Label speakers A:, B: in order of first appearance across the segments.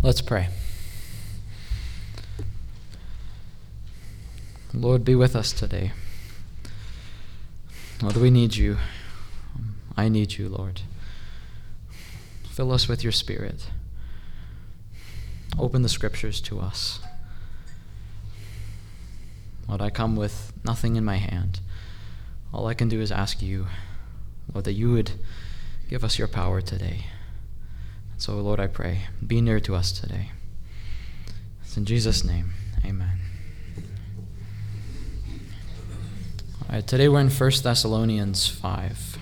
A: Let's pray. Lord, be with us today. Lord, we need you. I need you, Lord. Fill us with your Spirit. Open the scriptures to us. Lord, I come with nothing in my hand. All I can do is ask you, Lord, that you would give us your power today. So, Lord, I pray, be near to us today. It's in Jesus' name, amen. All right, today we're in 1 Thessalonians 5.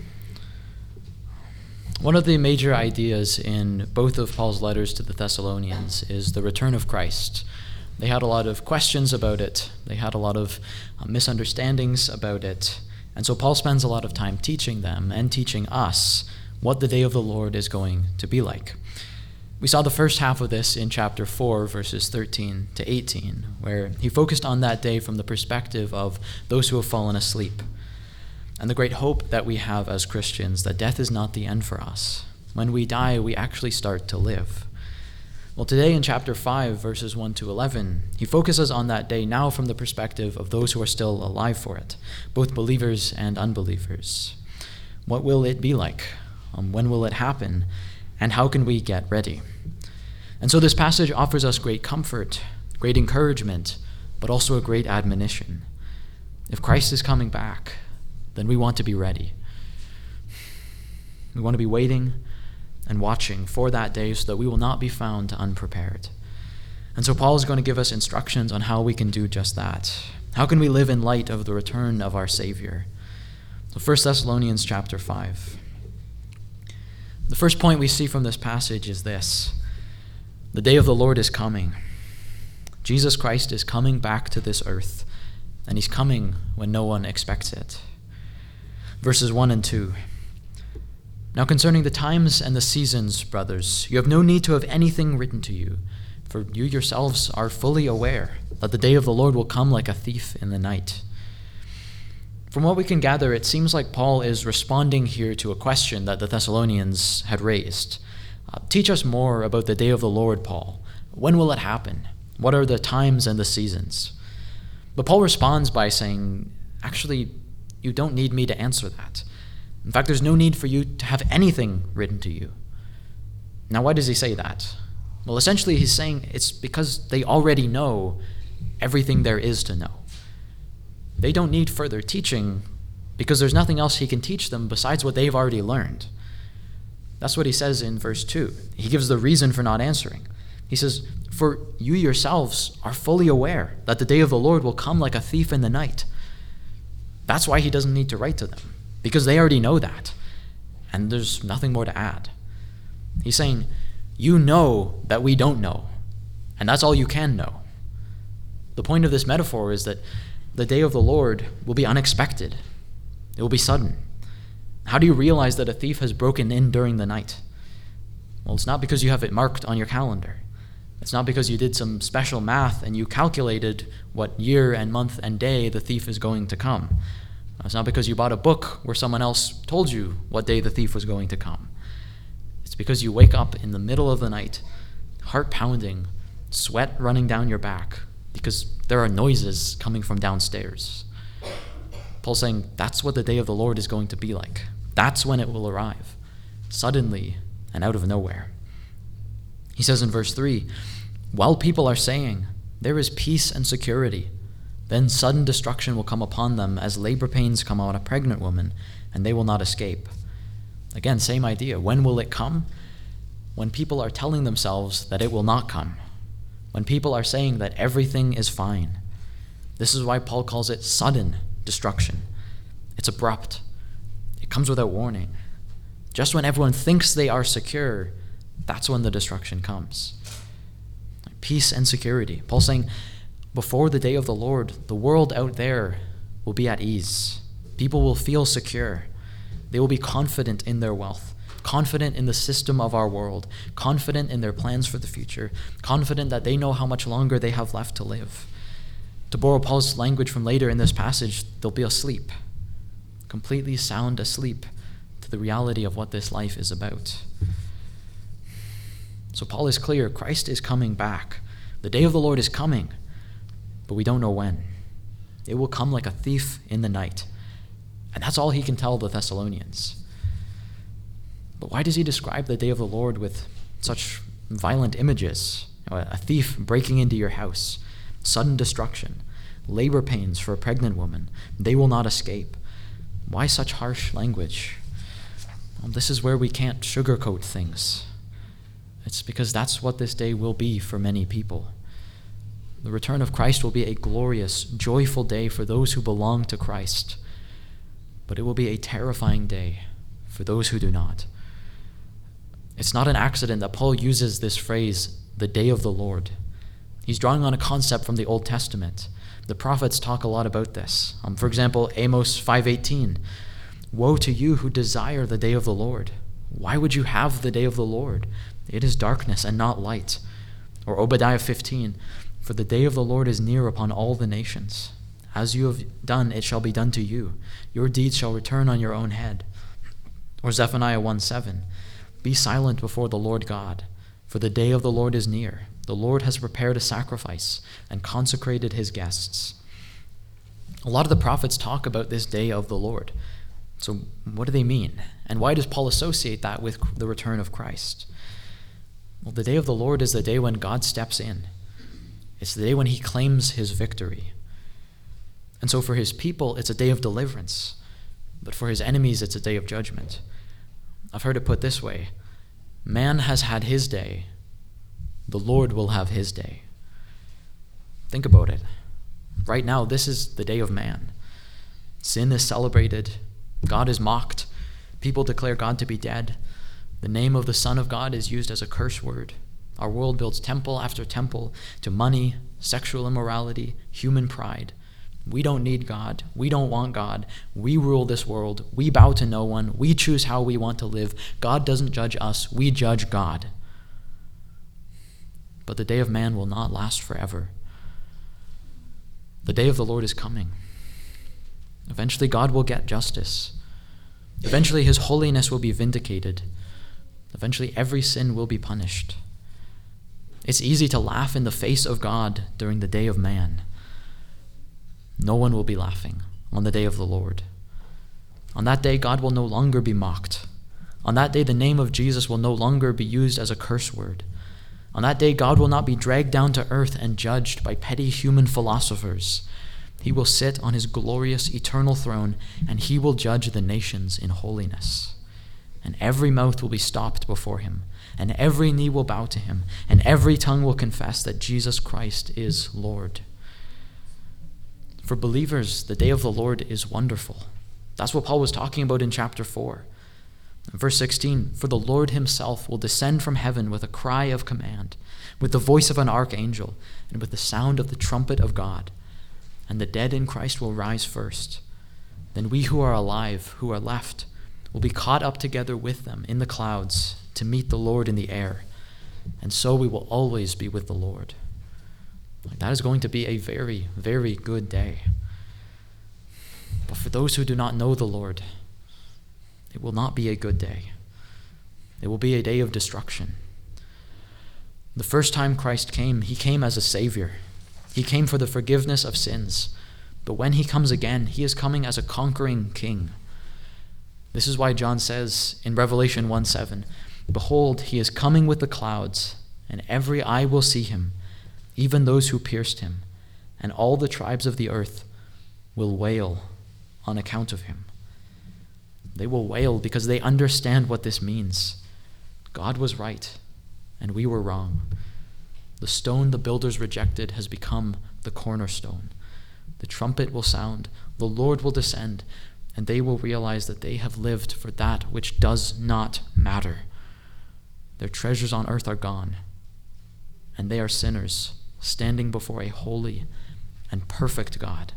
A: One of the major ideas in both of Paul's letters to the Thessalonians is the return of Christ. They had a lot of questions about it. They had a lot of misunderstandings about it. And so Paul spends a lot of time teaching them and teaching us what the day of the Lord is going to be like. We saw the first half of this in chapter 4, verses 13 to 18, where he focused on that day from the perspective of those who have fallen asleep, and the great hope that we have as Christians, that death is not the end for us. When we die, we actually start to live. Well, today in chapter 5, verses 1 to 11, he focuses on that day now from the perspective of those who are still alive for it, both believers and unbelievers. What will it be like? When will it happen? And how can we get ready? And so this passage offers us great comfort, great encouragement, but also a great admonition. If Christ is coming back, then we want to be ready. We want to be waiting and watching for that day so that we will not be found unprepared. And so Paul is going to give us instructions on how we can do just that. How can we live in light of the return of our Savior? So 1 Thessalonians chapter 5. The first point we see from this passage is this: the day of the Lord is coming. Jesus Christ is coming back to this earth, and he's coming when no one expects it. Verses 1 and 2. Now concerning the times and the seasons, brothers, you have no need to have anything written to you, for you yourselves are fully aware that the day of the Lord will come like a thief in the night. From what we can gather, it seems like Paul is responding here to a question that the Thessalonians had raised. Teach us more about the day of the Lord, Paul. When will it happen? What are the times and the seasons? But Paul responds by saying, actually, you don't need me to answer that. In fact, there's no need for you to have anything written to you. Now, why does he say that? Well, essentially, he's saying it's because they already know everything there is to know. They don't need further teaching because there's nothing else he can teach them besides what they've already learned. That's what he says in verse 2. He gives the reason for not answering. He says, for you yourselves are fully aware that the day of the Lord will come like a thief in the night. That's why he doesn't need to write to them, because they already know that, and there's nothing more to add. He's saying, you know that we don't know, and that's all you can know. The point of this metaphor is that the day of the Lord will be unexpected. It will be sudden. How do you realize that a thief has broken in during the night? Well, it's not because you have it marked on your calendar. It's not because you did some special math and you calculated what year and month and day the thief is going to come. It's not because you bought a book where someone else told you what day the thief was going to come. It's because you wake up in the middle of the night, heart pounding, sweat running down your back, because there are noises coming from downstairs. Paul's saying that's what the day of the Lord is going to be like. That's when it will arrive, suddenly and out of nowhere. He says in verse 3, while people are saying, there is peace and security, then sudden destruction will come upon them as labor pains come on a pregnant woman, and they will not escape. Again, same idea. When will it come? When people are telling themselves that it will not come. When people are saying that everything is fine. This is why Paul calls it sudden destruction. It's abrupt. It comes without warning. Just when everyone thinks they are secure, that's when the destruction comes. Peace and security. Paul's saying, before the day of the Lord, the world out there will be at ease. People will feel secure. They will be confident in their wealth, confident in the system of our world, confident in their plans for the future, confident that they know how much longer they have left to live. To borrow Paul's language from later in this passage, they'll be asleep, completely sound asleep to the reality of what this life is about. So Paul is clear, Christ is coming back. The day of the Lord is coming, but we don't know when. It will come like a thief in the night. And that's all he can tell the Thessalonians. But why does he describe the day of the Lord with such violent images? A thief breaking into your house, sudden destruction, labor pains for a pregnant woman. They will not escape. Why such harsh language? Well, this is where we can't sugarcoat things. It's because that's what this day will be for many people. The return of Christ will be a glorious, joyful day for those who belong to Christ. But it will be a terrifying day for those who do not. It's not an accident that Paul uses this phrase, the day of the Lord. He's drawing on a concept from the Old Testament. The prophets talk a lot about this. For example, Amos 5:18, "Woe to you who desire the day of the Lord. Why would you have the day of the Lord? It is darkness and not light." Or Obadiah 15, "For the day of the Lord is near upon all the nations. As you have done, it shall be done to you. Your deeds shall return on your own head." Or Zephaniah 1:7, "Be silent before the Lord God, for the day of the Lord is near. The Lord has prepared a sacrifice and consecrated his guests." A lot of the prophets talk about this day of the Lord. So what do they mean? And why does Paul associate that with the return of Christ? Well, the day of the Lord is the day when God steps in. It's the day when he claims his victory. And so for his people, it's a day of deliverance. But for his enemies, it's a day of judgment. I've heard it put this way: man has had his day. The Lord will have his day. Think about it. Right now, this is the day of man. Sin is celebrated. God is mocked. People declare God to be dead. The name of the Son of God is used as a curse word. Our world builds temple after temple to money, sexual immorality, human pride. We don't need God. We don't want God. We rule this world. We bow to no one. We choose how we want to live. God doesn't judge us. We judge God. But the day of man will not last forever. The day of the Lord is coming. Eventually, God will get justice. Eventually, his holiness will be vindicated. Eventually, every sin will be punished. It's easy to laugh in the face of God during the day of man. No one will be laughing on the day of the Lord. On that day, God will no longer be mocked. On that day, the name of Jesus will no longer be used as a curse word. On that day, God will not be dragged down to earth and judged by petty human philosophers. He will sit on his glorious eternal throne, and he will judge the nations in holiness. And every mouth will be stopped before him, and every knee will bow to him, and every tongue will confess that Jesus Christ is Lord. For believers, the day of the Lord is wonderful. That's what Paul was talking about in chapter 4. In verse 16, "For the Lord himself will descend from heaven with a cry of command, with the voice of an archangel, and with the sound of the trumpet of God. And the dead in Christ will rise first. Then we who are alive, who are left, will be caught up together with them in the clouds to meet the Lord in the air. And so we will always be with the Lord." That is going to be a very, very good day. But for those who do not know the Lord, it will not be a good day. It will be a day of destruction. The first time Christ came, he came as a Savior. He came for the forgiveness of sins. But when he comes again, he is coming as a conquering king. This is why John says in Revelation 1:7, "Behold, he is coming with the clouds, and every eye will see him, even those who pierced him, and all the tribes of the earth will wail on account of him." They will wail because they understand what this means. God was right, and we were wrong. The stone the builders rejected has become the cornerstone. The trumpet will sound, the Lord will descend, and they will realize that they have lived for that which does not matter. Their treasures on earth are gone, and they are sinners standing before a holy and perfect God.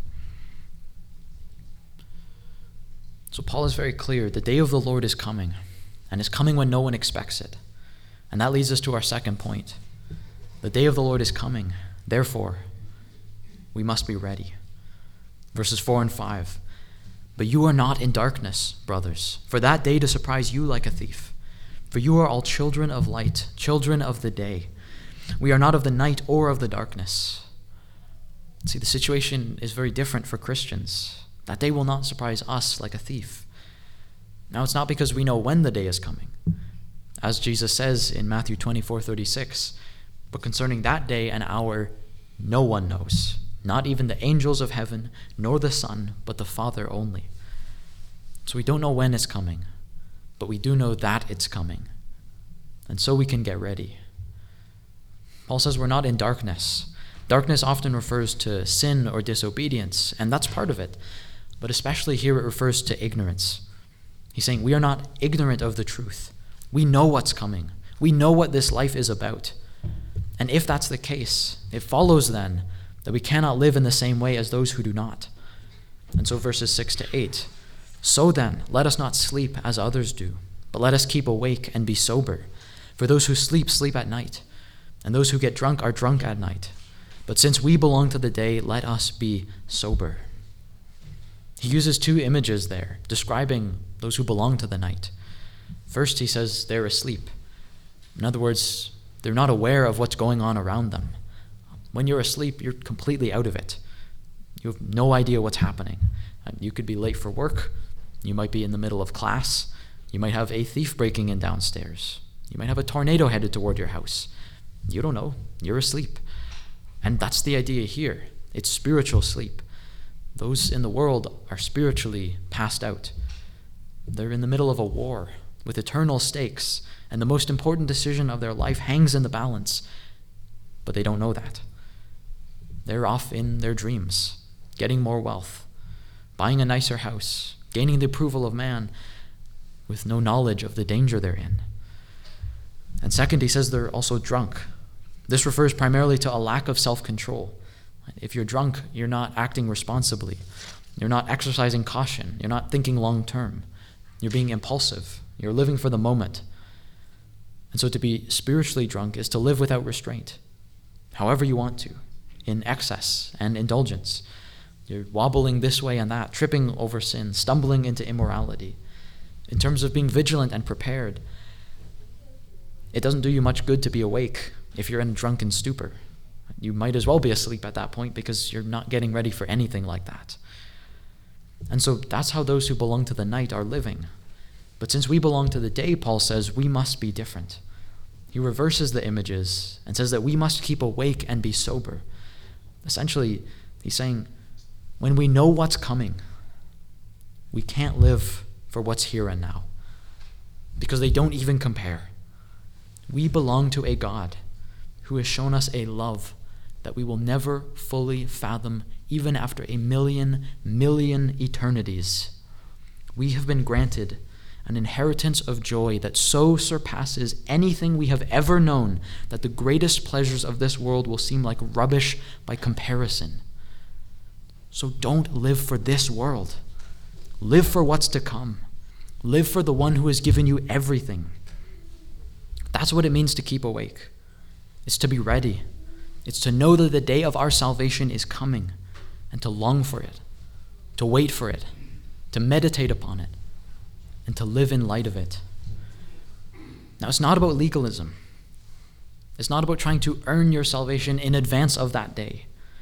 A: So Paul is very clear. The day of the Lord is coming, and it's coming when no one expects it. And that leads us to our second point. The day of the Lord is coming. Therefore, we must be ready. Verses 4 and 5. "But you are not in darkness, brothers, for that day to surprise you like a thief. For you are all children of light, children of the day. We are not of the night or of the darkness. See, the situation is very different for Christians. That day will not surprise us like a thief. Now, it's not because we know when the day is coming. As Jesus says in Matthew 24:36, but concerning that day and hour, no one knows, not even the angels of heaven, nor the Son, but the Father only. So we don't know when it's coming, but we do know that it's coming. And so we can get ready. Paul says we're not in darkness. Darkness often refers to sin or disobedience, and that's part of it. But especially here it refers to ignorance. He's saying we are not ignorant of the truth. We know what's coming. We know what this life is about. And if that's the case, it follows then that we cannot live in the same way as those who do not. And so verses 6-8, so then, let us not sleep as others do, but let us keep awake and be sober. For those who sleep, sleep at night, and those who get drunk are drunk at night. But since we belong to the day, let us be sober. He uses two images there, describing those who belong to the night. First, he says they're asleep. In other words, they're not aware of what's going on around them. When you're asleep, you're completely out of it. You have no idea what's happening. You could be late for work. You might be in the middle of class. You might have a thief breaking in downstairs. You might have a tornado headed toward your house. You don't know. You're asleep. And that's the idea here. It's spiritual sleep. Those in the world are spiritually passed out. They're in the middle of a war with eternal stakes, and the most important decision of their life hangs in the balance, but they don't know that. They're off in their dreams, getting more wealth, buying a nicer house, gaining the approval of man, with no knowledge of the danger they're in. And second, he says they're also drunk. This refers primarily to a lack of self-control. If you're drunk, you're not acting responsibly. You're not exercising caution. You're not thinking long-term. You're being impulsive. You're living for the moment. And so to be spiritually drunk is to live without restraint, however you want to, in excess and indulgence. You're wobbling this way and that, tripping over sin, stumbling into immorality. In terms of being vigilant and prepared, it doesn't do you much good to be awake if you're in a drunken stupor. You might as well be asleep at that point because you're not getting ready for anything like that. And so that's how those who belong to the night are living. But since we belong to the day, Paul says, we must be different. He reverses the images and says that we must keep awake and be sober. Essentially, he's saying, when we know what's coming, we can't live for what's here and now, because they don't even compare. We belong to a God who has shown us a love that we will never fully fathom, even after 1,000,000 million eternities. We have been granted an inheritance of joy that so surpasses anything we have ever known that the greatest pleasures of this world will seem like rubbish by comparison. So don't live for this world. Live for what's to come. Live for the one who has given you everything. That's what it means to keep awake. It's to be ready. It's to know that the day of our salvation is coming and to long for it, to wait for it, to meditate upon it, and to live in light of it. Now, it's not about legalism. It's not about trying to earn your salvation in advance of that day.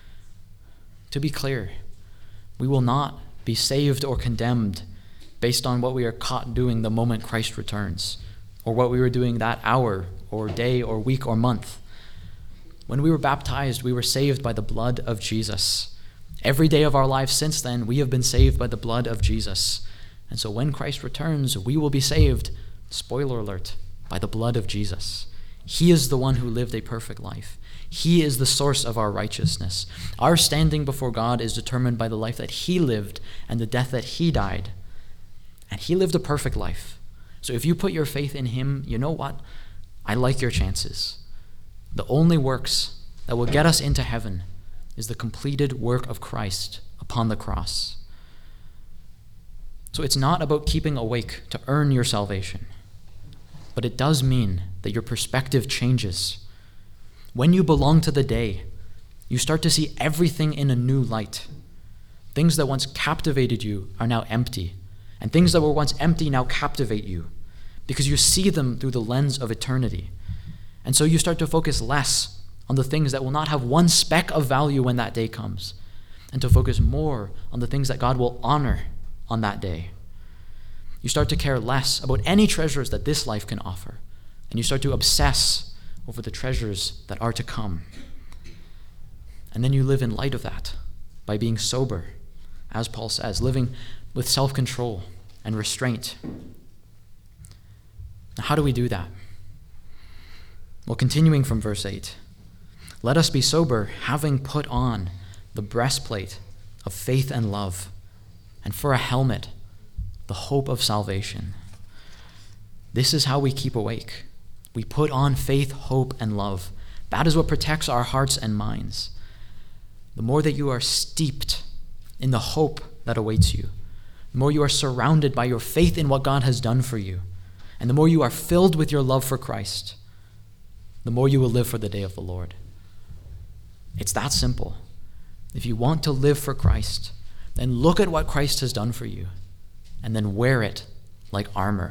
A: To be clear, we will not be saved or condemned based on what we are caught doing the moment Christ returns, or what we were doing that hour or day or week or month. When we were baptized, we were saved by the blood of Jesus. Every day of our lives since then, we have been saved by the blood of Jesus. And so when Christ returns, we will be saved, spoiler alert, by the blood of Jesus. He is the one who lived a perfect life. He is the source of our righteousness. Our standing before God is determined by the life that he lived and the death that he died. And he lived a perfect life. So if you put your faith in him, you know what? I like your chances. The only works that will get us into heaven is the completed work of Christ upon the cross. So it's not about keeping awake to earn your salvation, but it does mean that your perspective changes. When you belong to the day, you start to see everything in a new light. Things that once captivated you are now empty, and things that were once empty now captivate you, because you see them through the lens of eternity. And so you start to focus less on the things that will not have one speck of value when that day comes, and to focus more on the things that God will honor on that day. You start to care less about any treasures that this life can offer, and you start to obsess over the treasures that are to come. And then you live in light of that by being sober, as Paul says, living with self-control and restraint. Now, how do we do that? Well, continuing from verse 8, let us be sober, having put on the breastplate of faith and love, and for a helmet, the hope of salvation. This is how we keep awake. We put on faith, hope, and love. That is what protects our hearts and minds. The more that you are steeped in the hope that awaits you, the more you are surrounded by your faith in what God has done for you, and the more you are filled with your love for Christ, the more you will live for the day of the Lord. It's that simple. If you want to live for Christ, then look at what Christ has done for you, and then wear it like armor.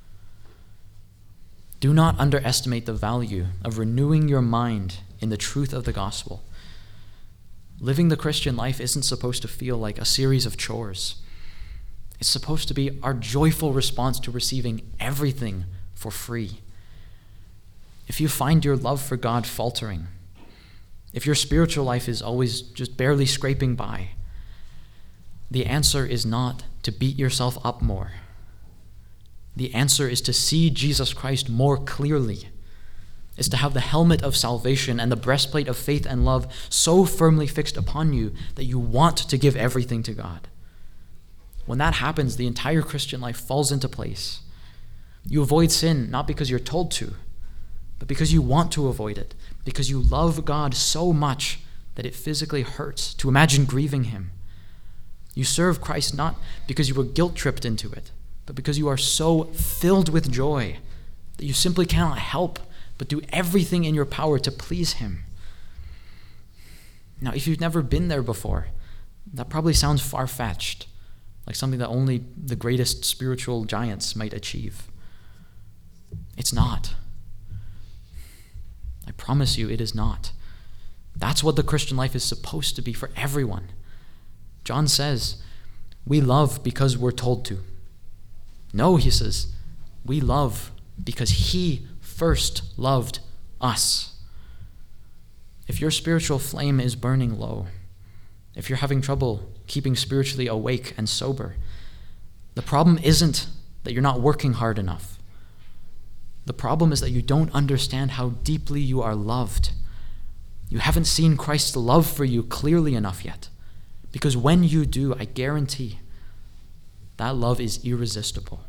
A: Do not underestimate the value of renewing your mind in the truth of the gospel. Living the Christian life isn't supposed to feel like a series of chores. It's supposed to be our joyful response to receiving everything for free. If you find your love for God faltering, if your spiritual life is always just barely scraping by, the answer is not to beat yourself up more. The answer is to see Jesus Christ more clearly, is to have the helmet of salvation and the breastplate of faith and love so firmly fixed upon you that you want to give everything to God. When that happens, the entire Christian life falls into place. You avoid sin not because you're told to, but because you want to avoid it, because you love God so much that it physically hurts to imagine grieving him. You serve Christ not because you were guilt-tripped into it, but because you are so filled with joy that you simply cannot help but do everything in your power to please him. Now, if you've never been there before, that probably sounds far-fetched, like something that only the greatest spiritual giants might achieve. It's not. I promise you, it is not. That's what the Christian life is supposed to be for everyone. John says, we love because we're told to. No, he says, we love because he first loved us. If your spiritual flame is burning low, if you're having trouble keeping spiritually awake and sober, the problem isn't that you're not working hard enough. The problem is that you don't understand how deeply you are loved. You haven't seen Christ's love for you clearly enough yet. Because when you do, I guarantee that love is irresistible.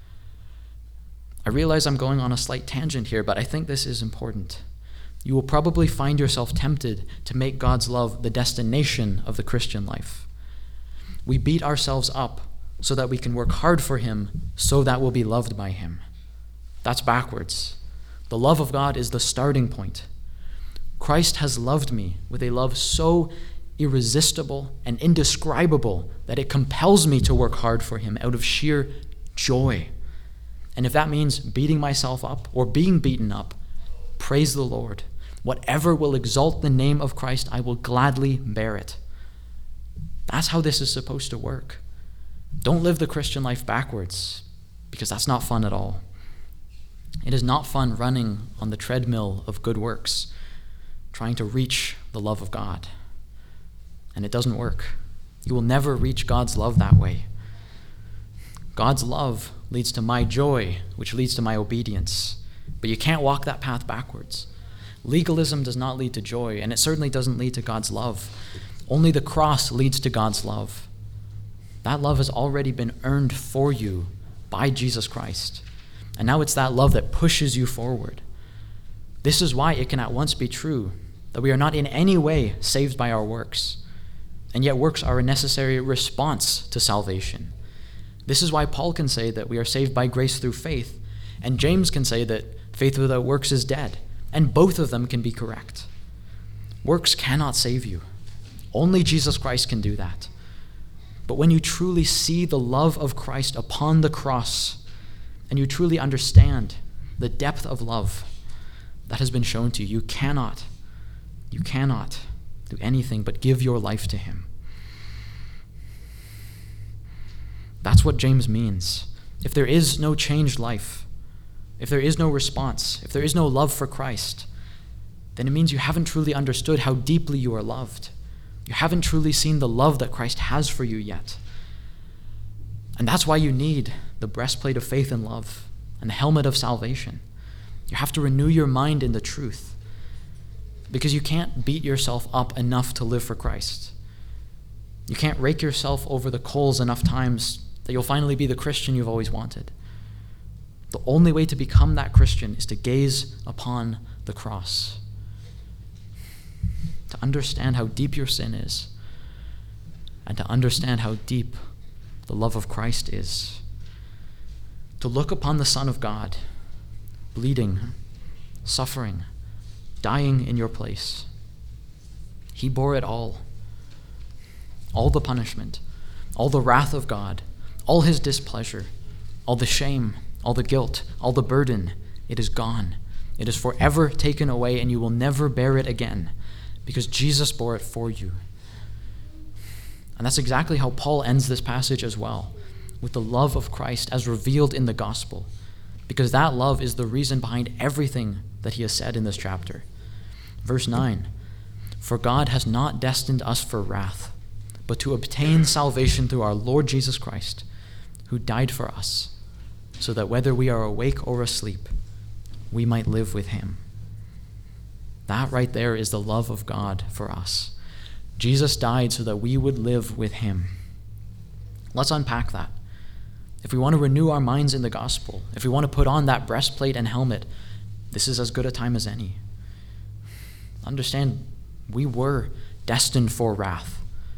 A: I realize I'm going on a slight tangent here, but I think this is important. You will probably find yourself tempted to make God's love the destination of the Christian life. We beat ourselves up so that we can work hard for him, so that we'll be loved by him. That's backwards. The love of God is the starting point. Christ has loved me with a love so irresistible and indescribable that it compels me to work hard for him out of sheer joy. And if that means beating myself up or being beaten up, praise the Lord. Whatever will exalt the name of Christ, I will gladly bear it. That's how this is supposed to work. Don't live the Christian life backwards, because that's not fun at all. It is not fun running on the treadmill of good works, trying to reach the love of God. And it doesn't work. You will never reach God's love that way. God's love leads to my joy, which leads to my obedience. But you can't walk that path backwards. Legalism does not lead to joy, and it certainly doesn't lead to God's love. Only the cross leads to God's love. That love has already been earned for you by Jesus Christ. And now it's that love that pushes you forward. This is why it can at once be true that we are not in any way saved by our works, and yet works are a necessary response to salvation. This is why Paul can say that we are saved by grace through faith, and James can say that faith without works is dead, and both of them can be correct. Works cannot save you. Only Jesus Christ can do that. But when you truly see the love of Christ upon the cross, and you truly understand the depth of love that has been shown to you, you cannot do anything but give your life to him. That's what James means. If there is no changed life, if there is no response, if there is no love for Christ, then it means you haven't truly understood how deeply you are loved. You haven't truly seen the love that Christ has for you yet. And that's why you need the breastplate of faith and love and the helmet of salvation. You have to renew your mind in the truth, because you can't beat yourself up enough to live for Christ. You can't rake yourself over the coals enough times that you'll finally be the Christian you've always wanted. The only way to become that Christian is to gaze upon the cross, to understand how deep your sin is, and to understand how deep the love of Christ is. To look upon the Son of God, bleeding, suffering, dying in your place. He bore it all the punishment, all the wrath of God, all his displeasure, all the shame, all the guilt, all the burden. It is gone. It is forever taken away, and you will never bear it again, because Jesus bore it for you. And that's exactly how Paul ends this passage as well, with the love of Christ as revealed in the gospel, because that love is the reason behind everything that he has said in this chapter. Verse 9, "For God has not destined us for wrath, but to obtain salvation through our Lord Jesus Christ, who died for us, so that whether we are awake or asleep, we might live with him." That right there is the love of God for us. Jesus died so that we would live with him. Let's unpack that. If we want to renew our minds in the gospel, if we want to put on that breastplate and helmet, this is as good a time as any. Understand, we were destined for wrath.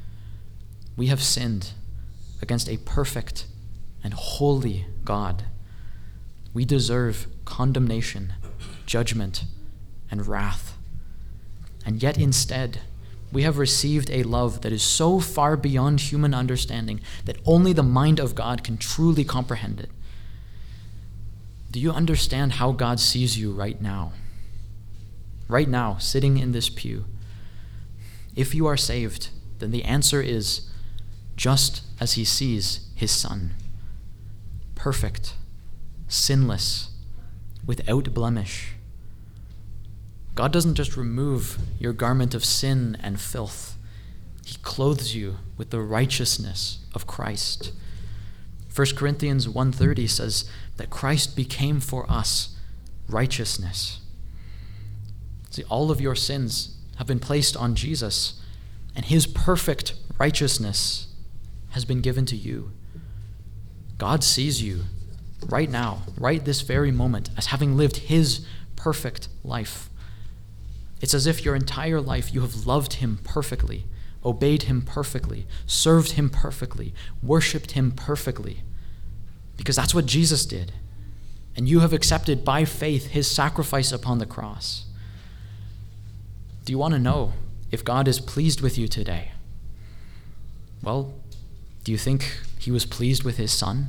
A: We have sinned against a perfect and holy God. We deserve condemnation, judgment, and wrath. And yet instead, we have received a love that is so far beyond human understanding that only the mind of God can truly comprehend it. Do you understand how God sees you right now? Right now, sitting in this pew. If you are saved, then the answer is just as he sees his Son. Perfect, sinless, without blemish. God doesn't just remove your garment of sin and filth. He clothes you with the righteousness of Christ. 1 Corinthians 1:30 says that Christ became for us righteousness. See, all of your sins have been placed on Jesus, and his perfect righteousness has been given to you. God sees you right now, right this very moment, as having lived his perfect life. It's as if your entire life you have loved him perfectly, obeyed him perfectly, served him perfectly, worshiped him perfectly, because that's what Jesus did. And you have accepted by faith his sacrifice upon the cross. Do you want to know if God is pleased with you today? Well, do you think he was pleased with his Son?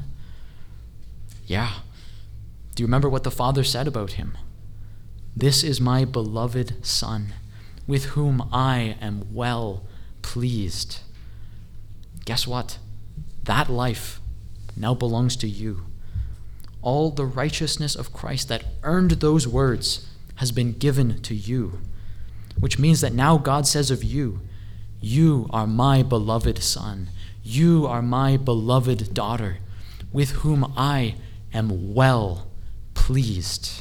A: Yeah. Do you remember what the Father said about him? "This is my beloved Son, with whom I am well pleased." Guess what? That life now belongs to you. All the righteousness of Christ that earned those words has been given to you, which means that now God says of you, "You are my beloved Son. You are my beloved daughter, with whom I am well pleased."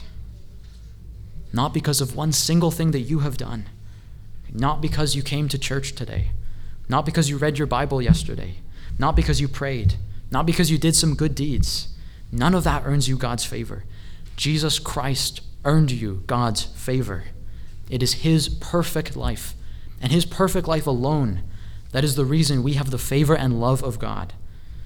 A: Not because of one single thing that you have done, not because you came to church today, not because you read your Bible yesterday, not because you prayed, not because you did some good deeds. None of that earns you God's favor. Jesus Christ earned you God's favor. It is his perfect life, and his perfect life alone, that is the reason we have the favor and love of God.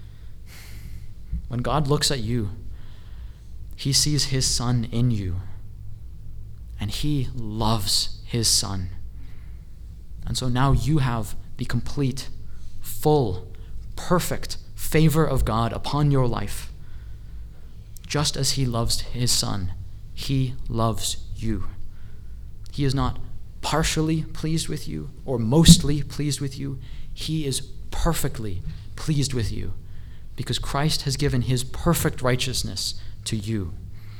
A: When God looks at you, he sees his Son in you, and he loves his Son. And so now you have the complete, full, perfect favor of God upon your life. just as he loves his Son, he loves you. He is not partially pleased with you or mostly pleased with you. He is perfectly pleased with you because Christ has given his perfect righteousness to you.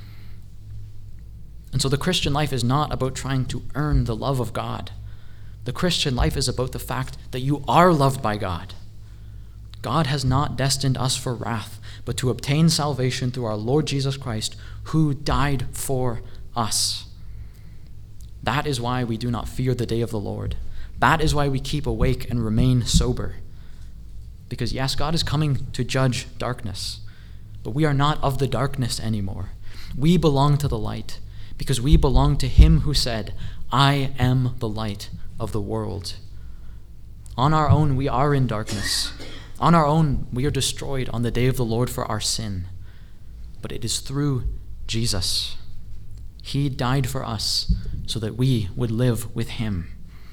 A: And so the Christian life is not about trying to earn the love of God. The Christian life is about the fact that you are loved by God. God has not destined us for wrath, but to obtain salvation through our Lord Jesus Christ, who died for us. That is why we do not fear the day of the Lord. That is why we keep awake and remain sober. Because yes, God is coming to judge darkness, but we are not of the darkness anymore. We belong to the light because we belong to him who said, I am the light of the world. On our own, we are in darkness. On our own, we are destroyed on the day of the Lord for our sin. But it is through Jesus. He died for us so that we would live with him.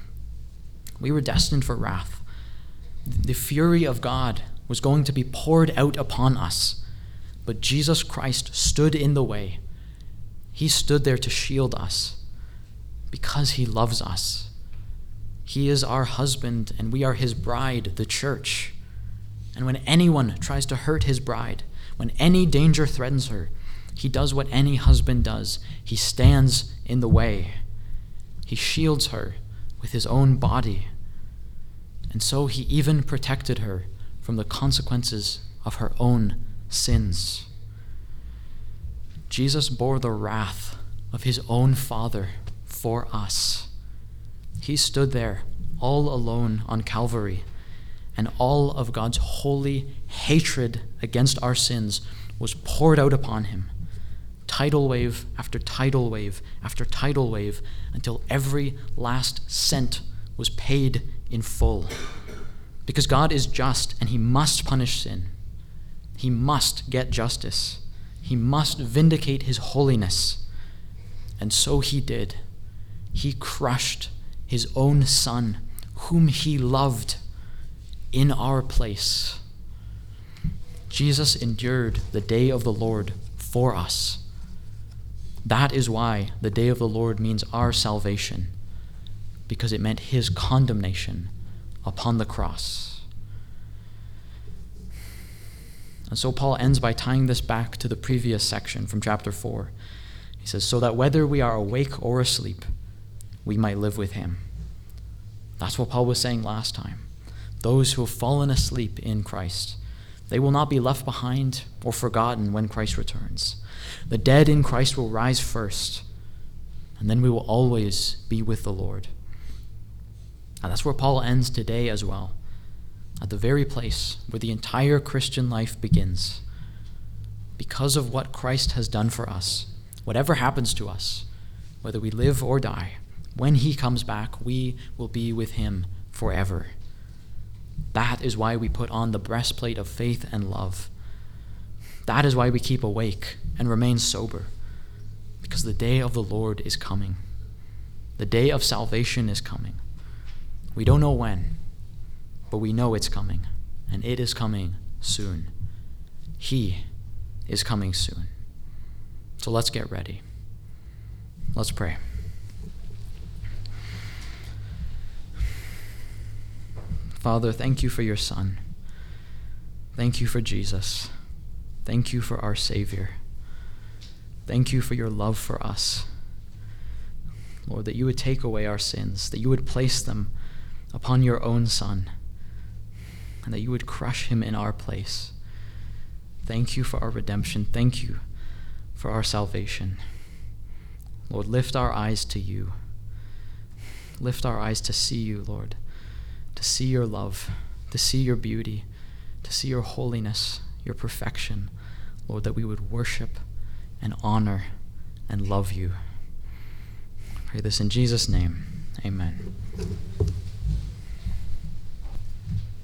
A: We were destined for wrath. The fury of God was going to be poured out upon us, but Jesus Christ stood in the way. He stood there to shield us because he loves us. He is our husband and we are his bride, the church. And when anyone tries to hurt his bride, when any danger threatens her, he does what any husband does. He stands in the way. He shields her with his own body. And so he even protected her from the consequences of her own sins. Jesus bore the wrath of his own Father for us. He stood there all alone on Calvary, and all of God's holy hatred against our sins was poured out upon him. Tidal wave after tidal wave after tidal wave until every last cent was paid in full. Because God is just and he must punish sin. He must get justice. He must vindicate his holiness. And so he did. He crushed his own Son, whom he loved, in our place. Jesus endured the day of the Lord for us. That is why the day of the Lord means our salvation, because it meant his condemnation upon the cross. And so Paul ends by tying this back to the previous section from chapter 4. He says, so that whether we are awake or asleep, we might live with him. That's what Paul was saying last time. Those who have fallen asleep in Christ, they will not be left behind or forgotten when Christ returns. The dead in Christ will rise first, and then we will always be with the Lord. And that's where Paul ends today as well, at the very place where the entire Christian life begins. Because of what Christ has done for us, whatever happens to us, whether we live or die, when he comes back, we will be with him forever. That is why we put on the breastplate of faith and love. That is why we keep awake and remain sober, because the day of the Lord is coming. The day of salvation is coming. We don't know when, but we know it's coming, and it is coming soon. He is coming soon. So let's get ready. Let's pray. Father, thank you for your Son. Thank you for Jesus. Thank you for our Savior. Thank you for your love for us. Lord, that you would take away our sins, that you would place them upon your own Son, and that you would crush him in our place. Thank you for our redemption. Thank you for our salvation. Lord, lift our eyes to you. Lift our eyes to see you, Lord, to see your love, to see your beauty, to see your holiness, your perfection. Lord, that we would worship and honor and love you. I pray this in Jesus' name. Amen.